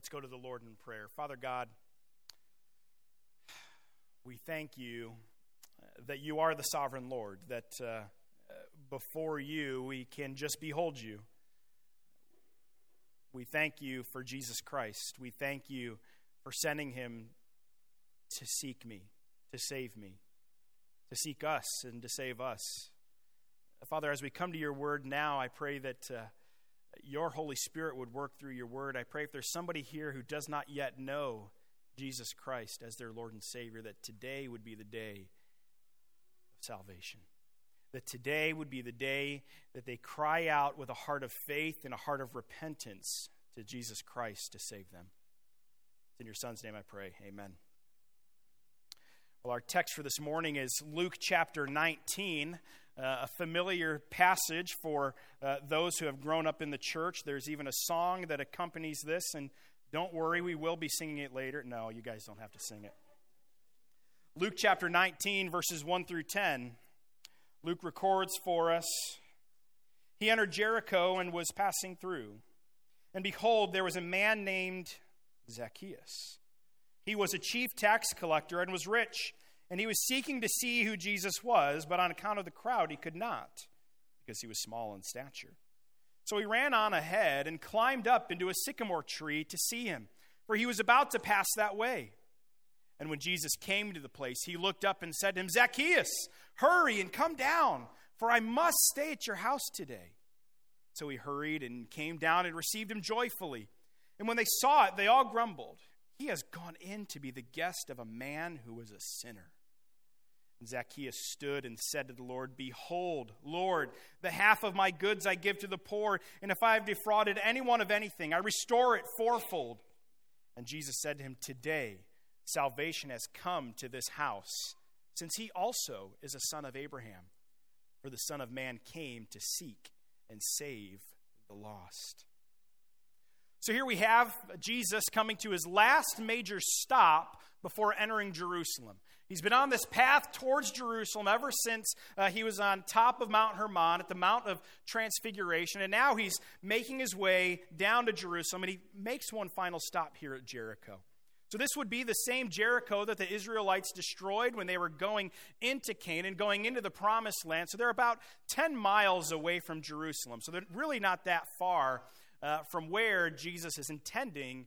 Let's go to the Lord in prayer. Father God, we thank you that you are the sovereign Lord, that before you we can just behold you. We thank you for Jesus Christ. We thank you for sending him to seek me, to save me, to seek us and to save us. Father, as we come to your word now, I pray that your Holy Spirit would work through your word. I pray if there's somebody here who does not yet know Jesus Christ as their Lord and Savior, that today would be the day of salvation. That today would be the day that they cry out with a heart of faith and a heart of repentance to Jesus Christ to save them. In your Son's name I pray, amen. Well, our text for this morning is Luke chapter 19, a familiar passage for those who have grown up in the church. There's even a song that accompanies this, and don't worry, we will be singing it later. No, you guys don't have to sing it. Luke chapter 19, verses 1 through 10. Luke records for us, "He entered Jericho and was passing through. And behold, there was a man named Zacchaeus. He was a chief tax collector and was rich, and he was seeking to see who Jesus was, but on account of the crowd he could not, because he was small in stature. So he ran on ahead and climbed up into a sycamore tree to see him, for he was about to pass that way. And when Jesus came to the place, he looked up and said to him, 'Zacchaeus, hurry and come down, for I must stay at your house today.' So he hurried and came down and received him joyfully. And when they saw it, they all grumbled, 'He has gone in to be the guest of a man who was a sinner.' And Zacchaeus stood and said to the Lord, 'Behold, Lord, the half of my goods I give to the poor, and if I have defrauded anyone of anything, I restore it fourfold.' And Jesus said to him, 'Today salvation has come to this house, since he also is a son of Abraham. For the Son of Man came to seek and save the lost.'" So here we have Jesus coming to his last major stop before entering Jerusalem. He's been on this path towards Jerusalem ever since he was on top of Mount Hermon at the Mount of Transfiguration. And now he's making his way down to Jerusalem, and he makes one final stop here at Jericho. So this would be the same Jericho that the Israelites destroyed when they were going into Canaan, going into the Promised Land. So they're about 10 miles away from Jerusalem. So they're really not that far from where Jesus is intending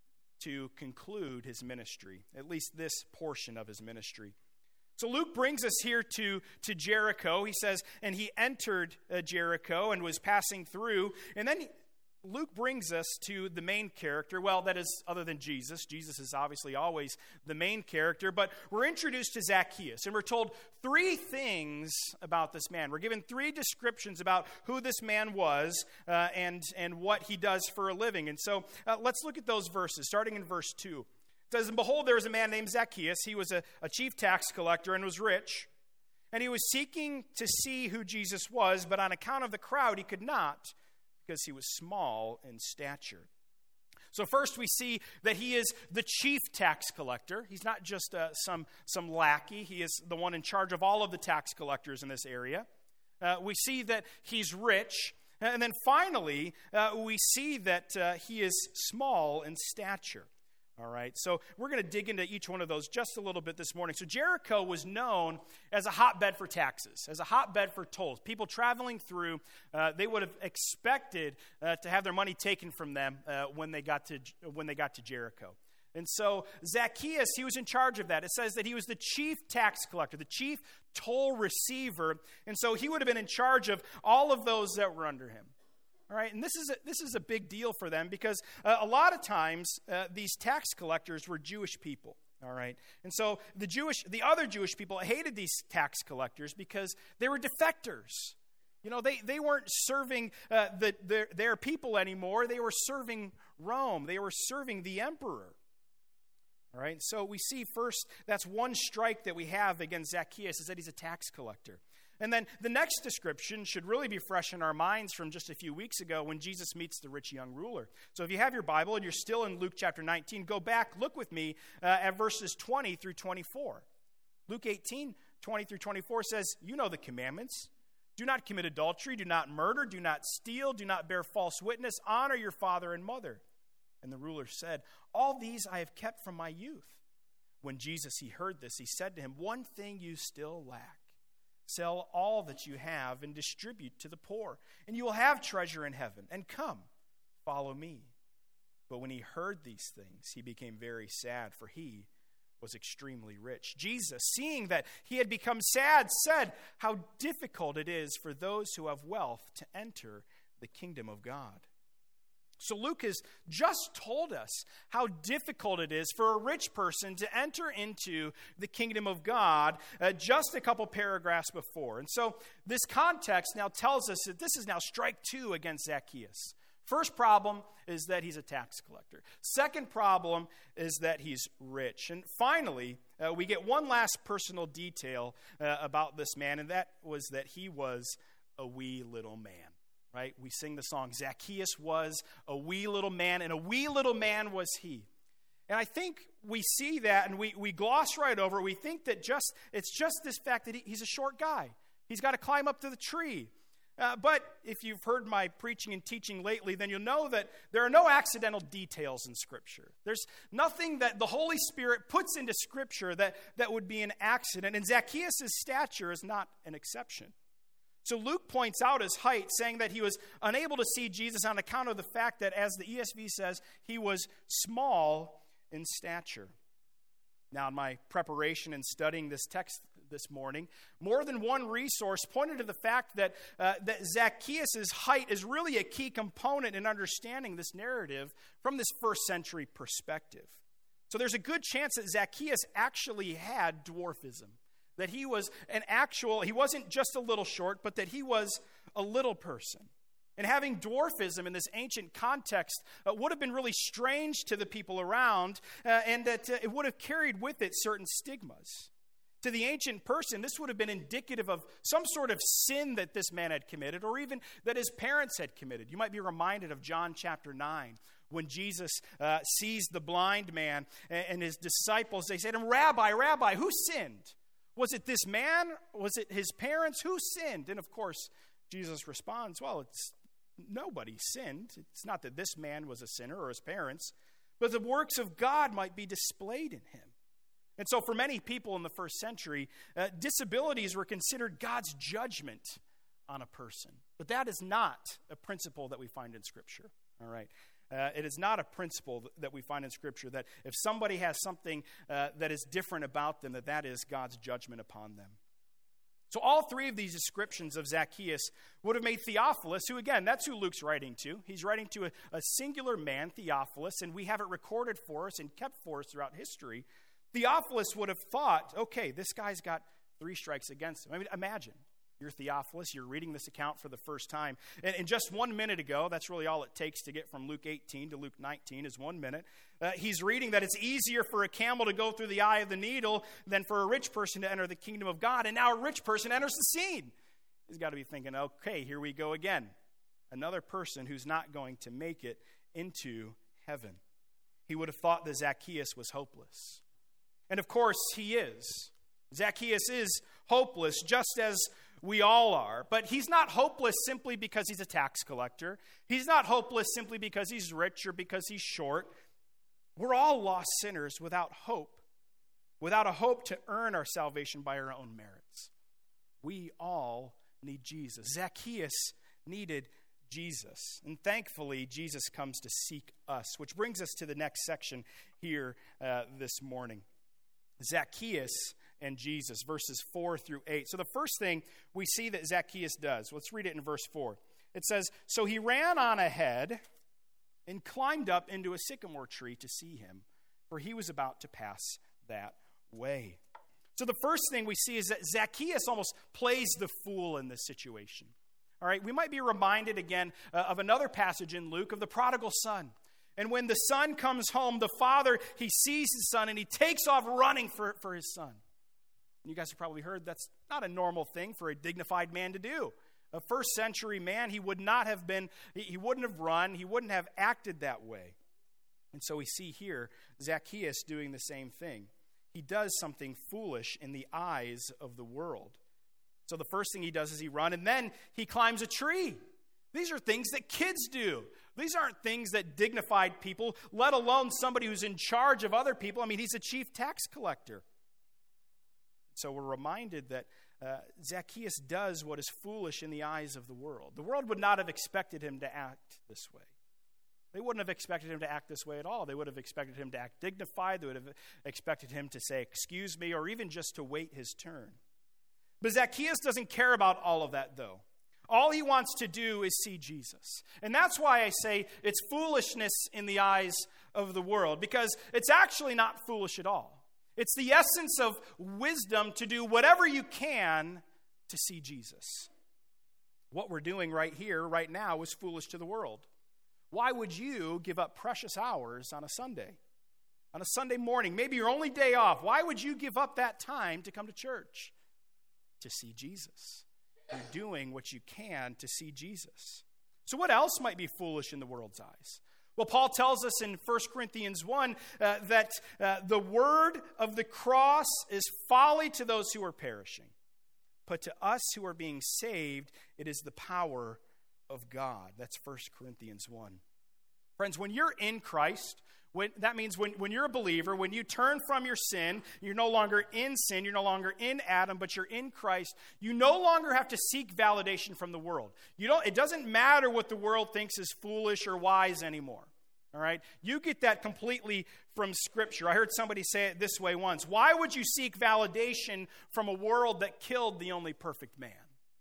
to conclude his ministry, at least this portion of his ministry. So Luke brings us here to Jericho. He says, and he entered Jericho and was passing through. And then Luke brings us to the main character. Well, that is other than Jesus. Jesus is obviously always the main character. But we're introduced to Zacchaeus, and we're told three things about this man. We're given three descriptions about who this man was and what he does for a living. And so let's look at those verses, starting in verse 2. It says, "And behold, there was a man named Zacchaeus. He was a chief tax collector and was rich. And he was seeking to see who Jesus was, but on account of the crowd he could not, because he was small in stature." So first we see that he is the chief tax collector. He's not just some lackey. He is the one in charge of all of the tax collectors in this area. We see that he's rich. And then finally, we see that he is small in stature. All right, so we're going to dig into each one of those just a little bit this morning. So Jericho was known as a hotbed for taxes, as a hotbed for tolls. People traveling through, they would have expected to have their money taken from them when they got to Jericho. And so Zacchaeus, he was in charge of that. It says that he was the chief tax collector, the chief toll receiver, and so he would have been in charge of all of those that were under him. All right, and this is a big deal for them because a lot of times these tax collectors were Jewish people. All right, and so the other Jewish people hated these tax collectors because they were defectors. You know, they weren't serving their people anymore. They were serving Rome. They were serving the emperor. All right, so we see first that's one strike that we have against Zacchaeus is that he's a tax collector. And then the next description should really be fresh in our minds from just a few weeks ago when Jesus meets the rich young ruler. So if you have your Bible and you're still in Luke chapter 19, go back, look with me at verses 20 through 24. Luke 18, 20 through 24 says, "You know the commandments. Do not commit adultery, do not murder, do not steal, do not bear false witness, honor your father and mother." And the ruler said, "All these I have kept from my youth." When Jesus, he heard this, he said to him, "One thing you still lack. Sell all that you have and distribute to the poor, and you will have treasure in heaven. And come, follow me." But when he heard these things, he became very sad, for he was extremely rich. Jesus, seeing that he had become sad, said, "How difficult it is for those who have wealth to enter the kingdom of God." So Luke has just told us how difficult it is for a rich person to enter into the kingdom of God just a couple paragraphs before. And so this context now tells us that this is now strike two against Zacchaeus. First problem is that he's a tax collector. Second problem is that he's rich. And finally, we get one last personal detail about this man, and that was that he was a wee little man. Right? We sing the song, Zacchaeus was a wee little man, and a wee little man was he. And I think we see that, and we gloss right over it. We think that it's just this fact that he's a short guy. He's got to climb up to the tree. But if you've heard my preaching and teaching lately, then you'll know that there are no accidental details in Scripture. There's nothing that the Holy Spirit puts into Scripture that would be an accident. And Zacchaeus' stature is not an exception. So Luke points out his height, saying that he was unable to see Jesus on account of the fact that, as the ESV says, he was small in stature. Now, in my preparation and studying this text this morning, more than one resource pointed to the fact that Zacchaeus' height is really a key component in understanding this narrative from this first century perspective. So there's a good chance that Zacchaeus actually had dwarfism. That he was he wasn't just a little short, but that he was a little person. And having dwarfism in this ancient context would have been really strange to the people around, and that it would have carried with it certain stigmas. To the ancient person, this would have been indicative of some sort of sin that this man had committed, or even that his parents had committed. You might be reminded of John chapter 9, when Jesus sees the blind man and his disciples. They say to him, Rabbi, who sinned? Was it this man? Was it his parents? Who sinned? And of course, Jesus responds, well, it's nobody sinned. It's not that this man was a sinner or his parents, but the works of God might be displayed in him. And so for many people in the first century, disabilities were considered God's judgment on a person. But that is not a principle that we find in Scripture. All right. It is not a principle that we find in Scripture that if somebody has something that is different about them, that is God's judgment upon them. So all three of these descriptions of Zacchaeus would have made Theophilus, who again, that's who Luke's writing to. He's writing to a singular man, Theophilus, and we have it recorded for us and kept for us throughout history. Theophilus would have thought, okay, this guy's got 3 strikes against him. I mean, imagine. You're Theophilus, you're reading this account for the first time. And just 1 minute ago, that's really all it takes to get from Luke 18 to Luke 19 is 1 minute. He's reading that it's easier for a camel to go through the eye of the needle than for a rich person to enter the kingdom of God. And now a rich person enters the scene. He's got to be thinking, okay, here we go again. Another person who's not going to make it into heaven. He would have thought that Zacchaeus was hopeless. And of course, he is. Zacchaeus is hopeless, just as we all are. But he's not hopeless simply because he's a tax collector. He's not hopeless simply because he's rich or because he's short. We're all lost sinners without hope, without a hope to earn our salvation by our own merits. We all need Jesus. Zacchaeus needed Jesus. And thankfully, Jesus comes to seek us, which brings us to the next section here this morning. Zacchaeus and Jesus, verses 4 through 8. So the first thing we see that Zacchaeus does, let's read it in verse 4. It says, "So he ran on ahead and climbed up into a sycamore tree to see him, for he was about to pass that way." So the first thing we see is that Zacchaeus almost plays the fool in this situation. All right, we might be reminded again of another passage in Luke of the prodigal son. And when the son comes home, the father, he sees his son and he takes off running for his son. And you guys have probably heard that's not a normal thing for a dignified man to do. A first century man, he wouldn't have run, he wouldn't have acted that way. And so we see here Zacchaeus doing the same thing. He does something foolish in the eyes of the world. So the first thing he does is he runs, and then he climbs a tree. These are things that kids do. These aren't things that dignified people, let alone somebody who's in charge of other people. I mean, he's a chief tax collector. So we're reminded that Zacchaeus does what is foolish in the eyes of the world. The world would not have expected him to act this way. They wouldn't have expected him to act this way at all. They would have expected him to act dignified. They would have expected him to say, "Excuse me," or even just to wait his turn. But Zacchaeus doesn't care about all of that, though. All he wants to do is see Jesus. And that's why I say it's foolishness in the eyes of the world, because it's actually not foolish at all. It's the essence of wisdom to do whatever you can to see Jesus. What we're doing right here, right now, is foolish to the world. Why would you give up precious hours on a Sunday? On a Sunday morning, maybe your only day off. Why would you give up that time to come to church? To see Jesus. You're doing what you can to see Jesus. So what else might be foolish in the world's eyes? Well, Paul tells us in 1 Corinthians 1 that the word of the cross is folly to those who are perishing. But to us who are being saved, it is the power of God. That's 1 Corinthians 1. Friends, when you're in Christ, that means when you're a believer, when you turn from your sin, you're no longer in sin, you're no longer in Adam, but you're in Christ, you no longer have to seek validation from the world. It doesn't matter what the world thinks is foolish or wise anymore. All right? You get that completely from Scripture. I heard somebody say it this way once. Why would you seek validation from a world that killed the only perfect man?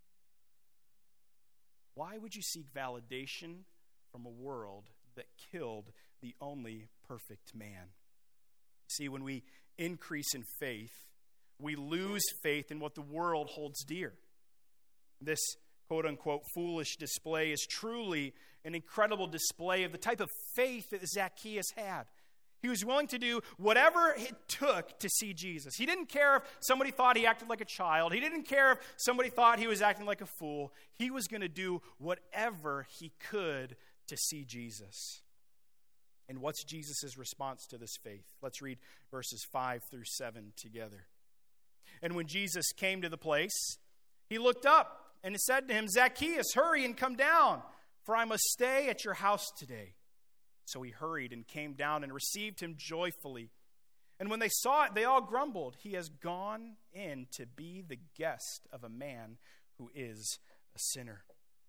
Why would you seek validation from a world that killed the only perfect man? See, when we increase in faith, we lose faith in what the world holds dear. This quote-unquote foolish display is truly an incredible display of the type of faith that Zacchaeus had. He was willing to do whatever it took to see Jesus. He didn't care if somebody thought he acted like a child. He didn't care if somebody thought he was acting like a fool. He was going to do whatever he could to see Jesus. And what's Jesus' response to this faith? Let's read verses 5 through 7 together. And when Jesus came to the place, he looked up and said to him, "Zacchaeus, hurry and come down, for I must stay at your house today." So he hurried and came down and received him joyfully. And when they saw it, they all grumbled, "He has gone in to be the guest of a man who is a sinner."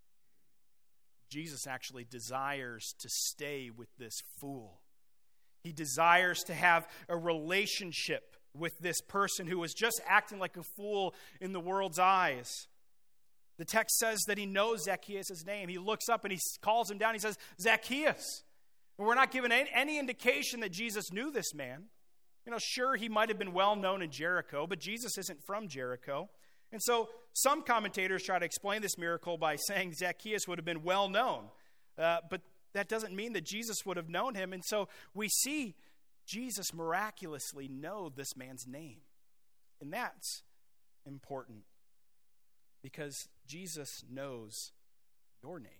Jesus actually desires to stay with this fool. He desires to have a relationship with this person who was just acting like a fool in the world's eyes. The text says that he knows Zacchaeus' name. He looks up and he calls him down. He says, "Zacchaeus." And we're not given any indication that Jesus knew this man. Sure, he might have been well known in Jericho, but Jesus isn't from Jericho. And so some commentators try to explain this miracle by saying Zacchaeus would have been well known. But that doesn't mean that Jesus would have known him. And so we see Jesus miraculously know this man's name. And that's important because Jesus knows your name.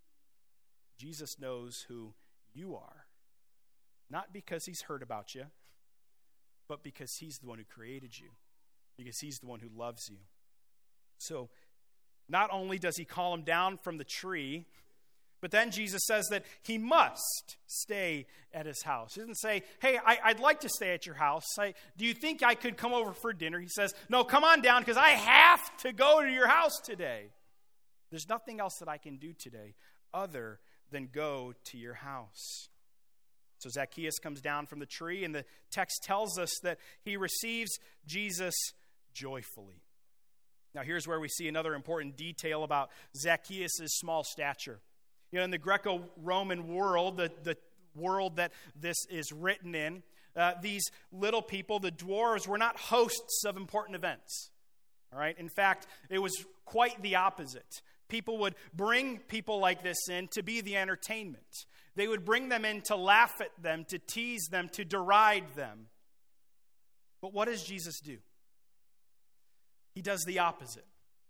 Jesus knows who you are. Not because he's heard about you, but because he's the one who created you. Because he's the one who loves you. So, not only does he call him down from the tree, but then Jesus says that he must stay at his house. He doesn't say, "Hey, I'd like to stay at your house. Do you think I could come over for dinner?" He says, "No, come on down because I have to go to your house today. There's nothing else that I can do today other than go to your house." So Zacchaeus comes down from the tree, and the text tells us that he receives Jesus joyfully. Now here's where we see another important detail about Zacchaeus' small stature. In the Greco-Roman world, the world that this is written in, these little people, the dwarves, were not hosts of important events. All right. In fact, it was quite the opposite. People would bring people like this in to be the entertainment. They would bring them in to laugh at them, to tease them, to deride them. But what does Jesus do? He does the opposite.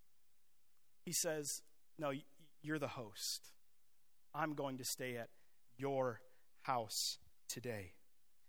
He says, "No, you're the host. I'm going to stay at your house today."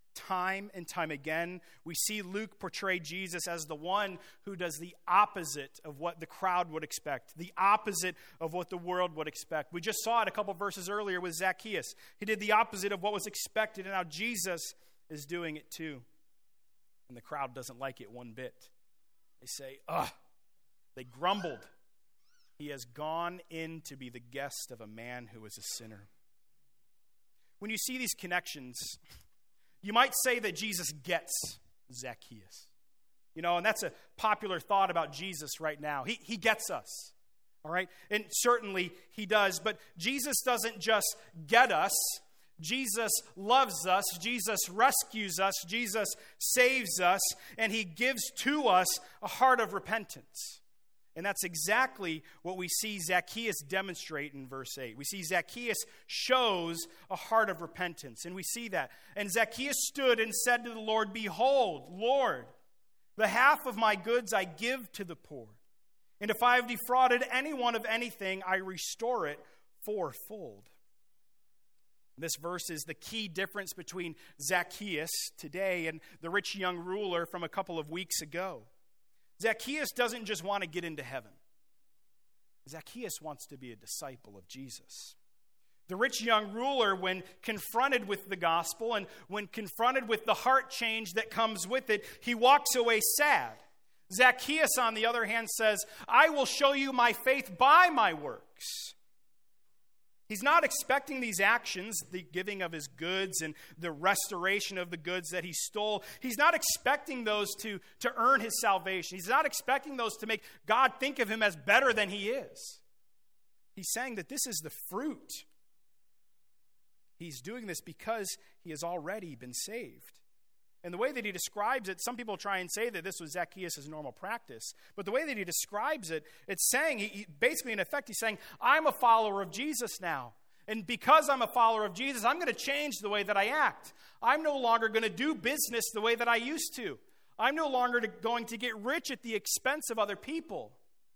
Time and time again, we see Luke portray Jesus as the one who does the opposite of what the crowd would expect, the opposite of what the world would expect. We just saw it a couple verses earlier with Zacchaeus. He did the opposite of what was expected, and now Jesus is doing it too. And the crowd doesn't like it one bit. They say, ugh. They grumbled. He has gone in to be the guest of a man who is a sinner. When you see these connections, you might say that Jesus gets Zacchaeus. And that's a popular thought about Jesus right now. He gets us, all right? And certainly he does, but Jesus doesn't just get us. Jesus loves us. Jesus rescues us. Jesus saves us, and he gives to us a heart of repentance. And that's exactly what we see Zacchaeus demonstrate in verse 8. We see Zacchaeus shows a heart of repentance, and we see that. And Zacchaeus stood and said to the Lord, "Behold, Lord, the half of my goods I give to the poor. And if I have defrauded anyone of anything, I restore it fourfold." This verse is the key difference between Zacchaeus today and the rich young ruler from a couple of weeks ago. Zacchaeus doesn't just want to get into heaven. Zacchaeus wants to be a disciple of Jesus. The rich young ruler, when confronted with the gospel and when confronted with the heart change that comes with it, he walks away sad. Zacchaeus, on the other hand, says, "I will show you my faith by my works." He's not expecting these actions, the giving of his goods and the restoration of the goods that he stole. He's not expecting those to earn his salvation. He's not expecting those to make God think of him as better than he is. He's saying that this is the fruit. He's doing this because he has already been saved. And the way that he describes it, some people try and say that this was Zacchaeus' normal practice. But the way that he describes it, it's saying, basically in effect, he's saying, I'm a follower of Jesus now. And because I'm a follower of Jesus, I'm going to change the way that I act. I'm no longer going to do business the way that I used to. I'm no longer going to get rich at the expense of other people.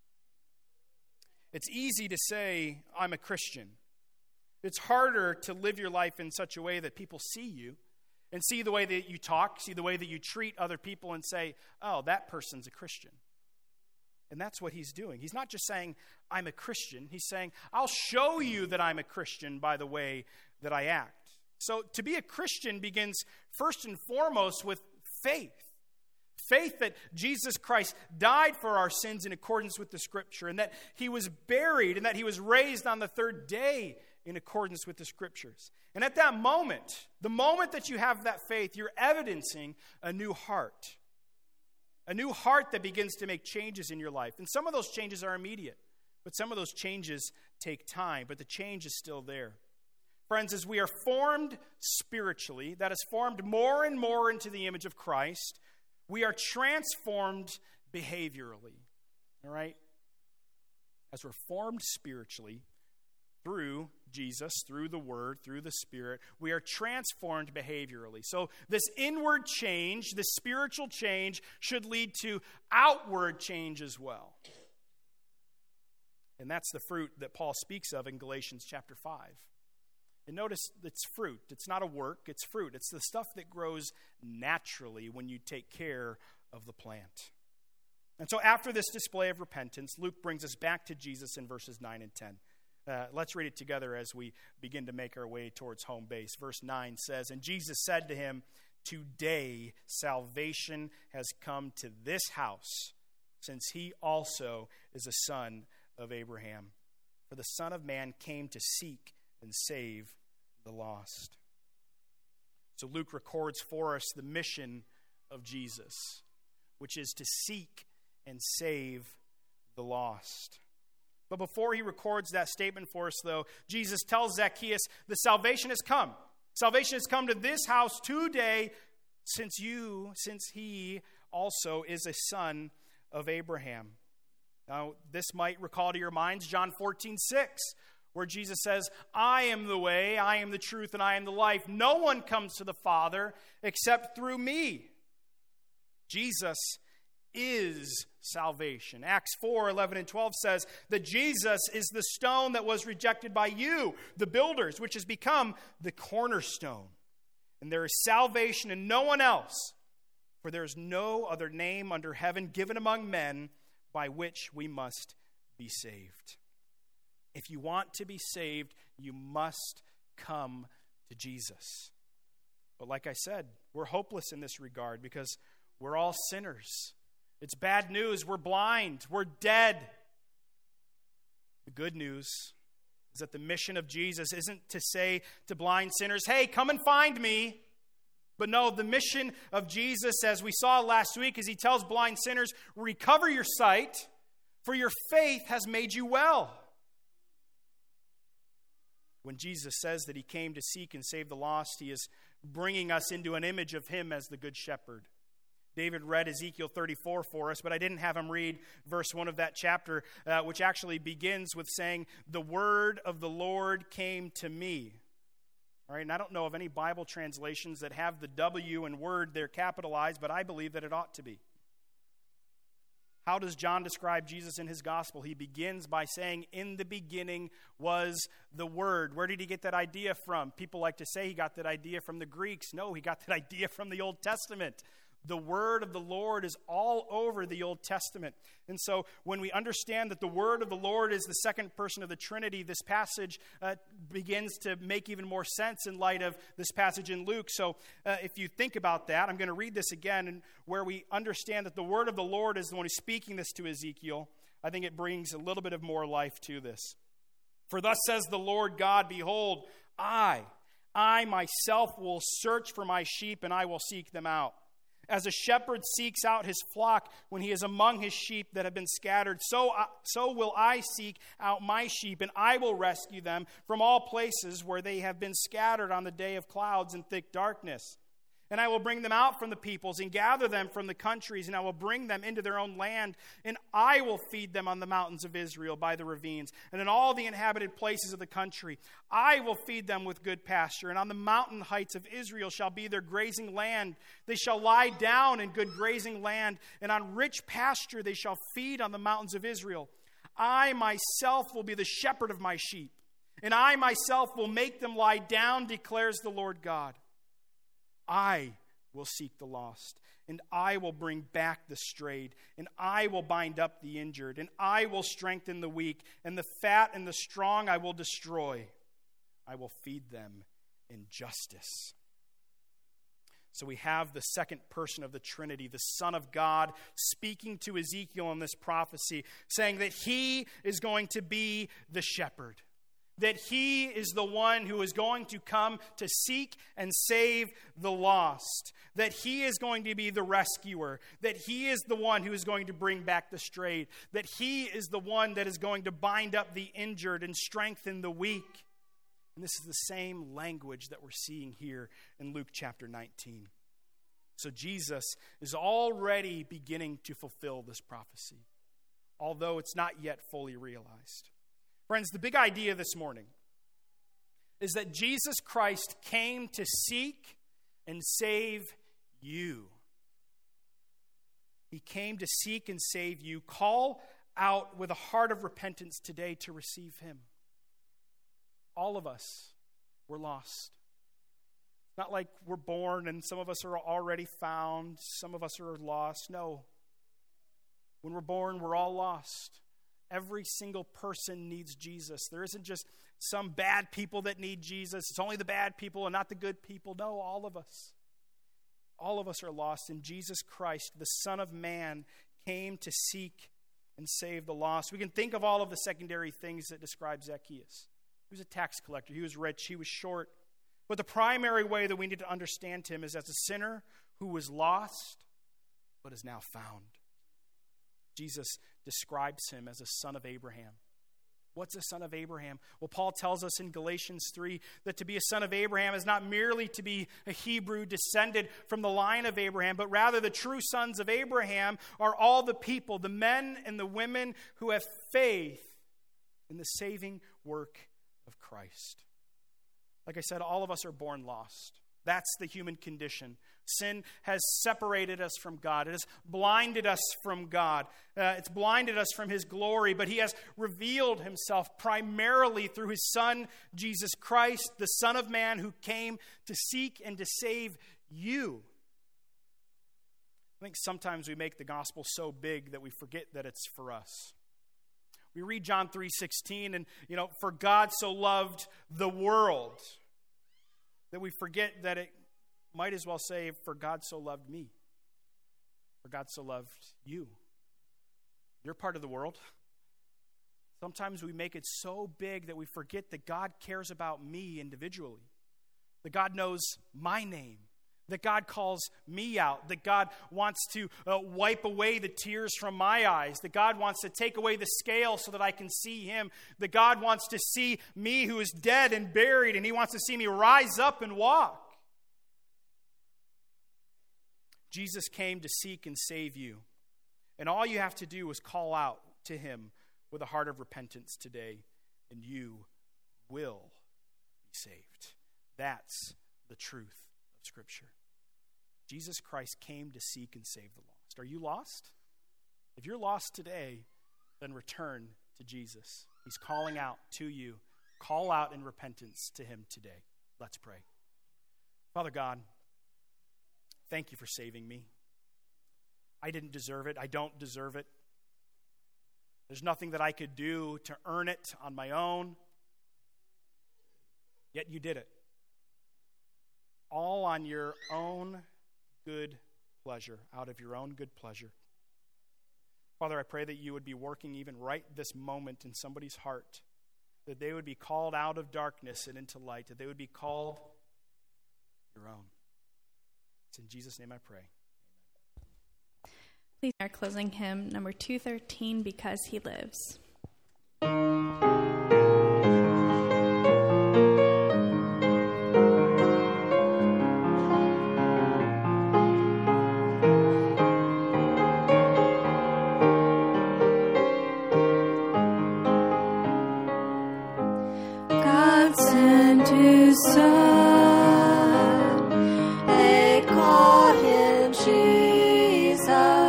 It's easy to say, I'm a Christian. It's harder to live your life in such a way that people see you and see the way that you talk, see the way that you treat other people and say, oh, that person's a Christian. And that's what he's doing. He's not just saying, I'm a Christian. He's saying, I'll show you that I'm a Christian by the way that I act. So to be a Christian begins first and foremost with faith. Faith that Jesus Christ died for our sins in accordance with the Scripture, and that he was buried, and that he was raised on the third day in accordance with the Scriptures. And at that moment, the moment that you have that faith, you're evidencing a new heart. A new heart that begins to make changes in your life. And some of those changes are immediate, but some of those changes take time, but the change is still there. Friends, as we are formed spiritually, that is formed more and more into the image of Christ, we are transformed behaviorally. All right? As we're formed spiritually, through Jesus, through the Word, through the Spirit, we are transformed behaviorally. So this inward change, this spiritual change, should lead to outward change as well. And that's the fruit that Paul speaks of in Galatians chapter 5. And notice it's fruit. It's not a work, it's fruit. It's the stuff that grows naturally when you take care of the plant. And so after this display of repentance, Luke brings us back to Jesus in verses 9 and 10. Let's read it together as we begin to make our way towards home base. Verse 9 says, "And Jesus said to him, 'Today salvation has come to this house, since he also is a son of Abraham. For the Son of Man came to seek and save the lost.'" So Luke records for us the mission of Jesus, which is to seek and save the lost. But before he records that statement for us, though, Jesus tells Zacchaeus, the salvation has come. Salvation has come to this house today, since he also is a son of Abraham. Now, this might recall to your minds John 14:6, where Jesus says, "I am the way, I am the truth, and I am the life. No one comes to the Father except through me." Jesus is salvation. Acts 4:11 and 12 says that Jesus is the stone that was rejected by you, the builders, which has become the cornerstone. and there is salvation in no one else, for there is no other name under heaven given among men by which we must be saved. If you want to be saved, you must come to Jesus. But like I said, we're hopeless in this regard because we're all sinners. It's bad news. We're blind. We're dead. The good news is that the mission of Jesus isn't to say to blind sinners, hey, come and find me. But no, the mission of Jesus, as we saw last week, is he tells blind sinners, recover your sight, for your faith has made you well. When Jesus says that he came to seek and save the lost, he is bringing us into an image of him as the good shepherd. David read Ezekiel 34 for us, but I didn't have him read verse 1 of that chapter, which actually begins with saying, the word of the Lord came to me. All right, and I don't know of any Bible translations that have the W and word there capitalized, but I believe that it ought to be. How does John describe Jesus in his gospel? He begins by saying, in the beginning was the Word. Where did he get that idea from? People like to say he got that idea from the Greeks. No, he got that idea from the Old Testament. The word of the Lord is all over the Old Testament. And so when we understand that the word of the Lord is the second person of the Trinity, this passage begins to make even more sense in light of this passage in Luke. So if you think about that, I'm going to read this again, and where we understand that the word of the Lord is the one who's speaking this to Ezekiel, I think it brings a little bit of more life to this. For thus says the Lord God, behold, I myself will search for my sheep, and I will seek them out. As a shepherd seeks out his flock when he is among his sheep that have been scattered, so will I seek out my sheep, and I will rescue them from all places where they have been scattered on the day of clouds and thick darkness. And I will bring them out from the peoples and gather them from the countries, and I will bring them into their own land, and I will feed them on the mountains of Israel by the ravines, and in all the inhabited places of the country. I will feed them with good pasture, and on the mountain heights of Israel shall be their grazing land. They shall lie down in good grazing land, and on rich pasture they shall feed on the mountains of Israel. I myself will be the shepherd of my sheep, and I myself will make them lie down, declares the Lord God. I will seek the lost, and I will bring back the strayed, and I will bind up the injured, and I will strengthen the weak, and the fat and the strong I will destroy. I will feed them in justice. So we have the second person of the Trinity, the Son of God, speaking to Ezekiel in this prophecy, saying that he is going to be the shepherd. That he is the one who is going to come to seek and save the lost. That he is going to be the rescuer. That he is the one who is going to bring back the strayed. That he is the one that is going to bind up the injured and strengthen the weak. And this is the same language that we're seeing here in Luke chapter 19. So Jesus is already beginning to fulfill this prophecy, although it's not yet fully realized. Friends, the big idea this morning is that Jesus Christ came to seek and save you. He came to seek and save you. Call out with a heart of repentance today to receive him. All of us were lost. Not like we're born and some of us are already found, some of us are lost. No. When we're born, we're all lost. Every single person needs Jesus. There isn't just some bad people that need Jesus. It's only the bad people and not the good people. No, all of us. All of us are lost. And Jesus Christ, the Son of Man, came to seek and save the lost. We can think of all of the secondary things that describe Zacchaeus. He was a tax collector. He was rich. He was short. But the primary way that we need to understand him is as a sinner who was lost but is now found. Jesus describes him as a son of Abraham. What's a son of Abraham? Well, Paul tells us in Galatians 3 that to be a son of Abraham is not merely to be a Hebrew descended from the line of Abraham, but rather the true sons of Abraham are all the people, the men and the women who have faith in the saving work of Christ. Like I said, all of us are born lost. That's the human condition. Sin has separated us from God. It has blinded us from God. It's blinded us from his glory, but he has revealed himself primarily through his Son, Jesus Christ, the Son of Man, who came to seek and to save you. I think sometimes we make the gospel so big that we forget that it's for us. We read John 3:16, and, for God so loved the world, that we forget that it might as well say, for God so loved me. For God so loved you. You're part of the world. Sometimes we make it so big that we forget that God cares about me individually. That God knows my name. That God calls me out. That God wants to wipe away the tears from my eyes. That God wants to take away the scale so that I can see him. That God wants to see me who is dead and buried, and he wants to see me rise up and walk. Jesus came to seek and save you. And all you have to do is call out to him with a heart of repentance today, and you will be saved. That's the truth of Scripture. Jesus Christ came to seek and save the lost. Are you lost? If you're lost today, then return to Jesus. He's calling out to you. Call out in repentance to him today. Let's pray. Father God, thank you for saving me. I didn't deserve it. I don't deserve it. There's nothing that I could do to earn it on my own. Yet you did it. All on your own good pleasure, out of your own good pleasure. Father, I pray that you would be working even right this moment in somebody's heart, that they would be called out of darkness and into light, that they would be called your own. It's in Jesus' name I pray. Please, our closing hymn, number 213, Because He Lives. God sent his Son, they call him Jesus.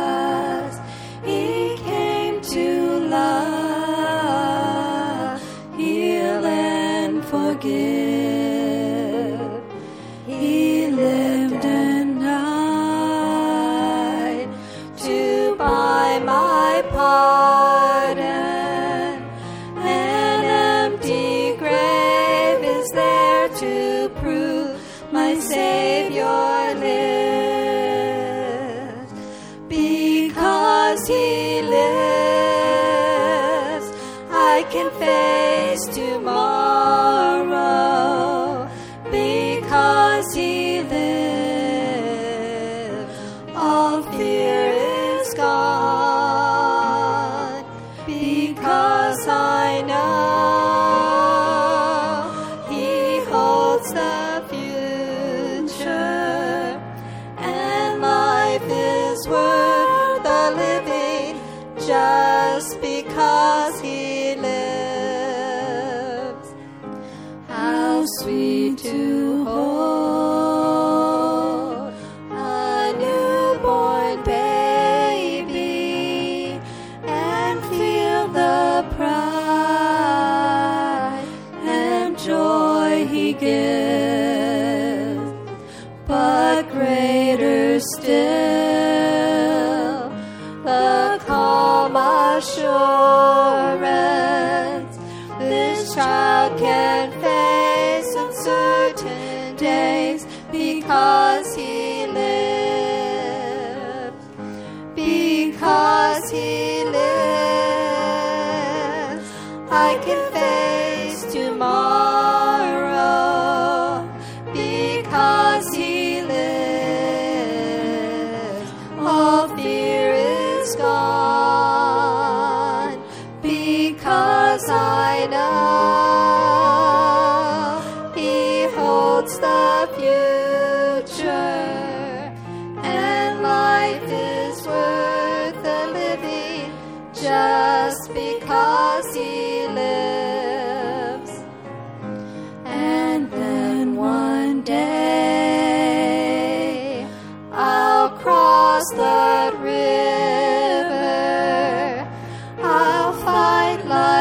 He came to love, heal and forgive. He lived and died to buy my pardon. An empty grave is there to prove my Savior lives. Because he lives, I can face tomorrow. Because he lives, all fear is gone. Because I know he holds the future, and life is worth the living just because he lives. How sweet to hold a newborn baby and feel the pride and joy he gives. But greater still, the calm assurance this child can face uncertain days because he lives. Because he lives, I can face tomorrow. Because he lives, all fear is gone. Because I know he holds the future, and life is worth the living just because he lives. And then one day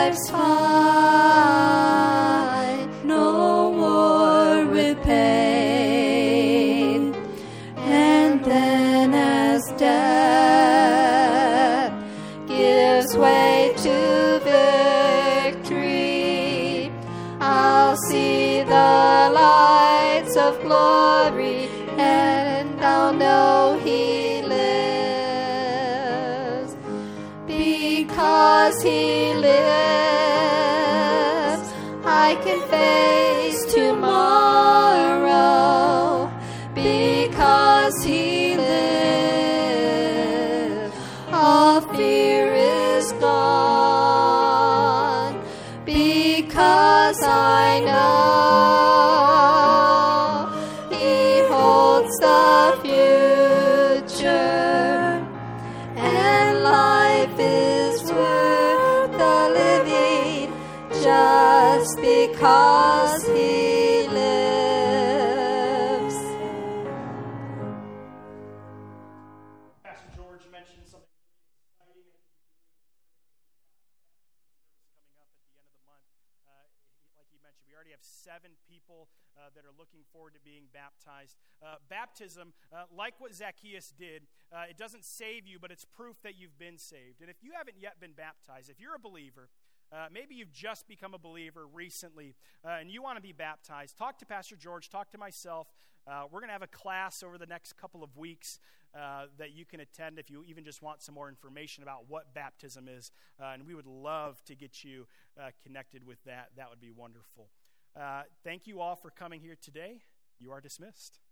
life's fight, no war with pain. And then as death gives way to victory, I'll see the lights of glory, and I'll know He lives. Because He lives, I can face tomorrow. Because He lives, all fear is gone. Because I know He holds the future, and life is worth the living just because He lives. Pastor George mentioned something exciting coming up at the end of the month. Like he mentioned, we already have 7 people that are looking forward to being baptized. Baptism, like what Zacchaeus did, it doesn't save you, but it's proof that you've been saved. And if you haven't yet been baptized, if you're a believer, maybe you've just become a believer recently, and you want to be baptized, talk to Pastor George, talk to myself. We're going to have a class over the next couple of weeks that you can attend if you even just want some more information about what baptism is. And we would love to get you connected with that. That would be wonderful. Thank you all for coming here today. You are dismissed.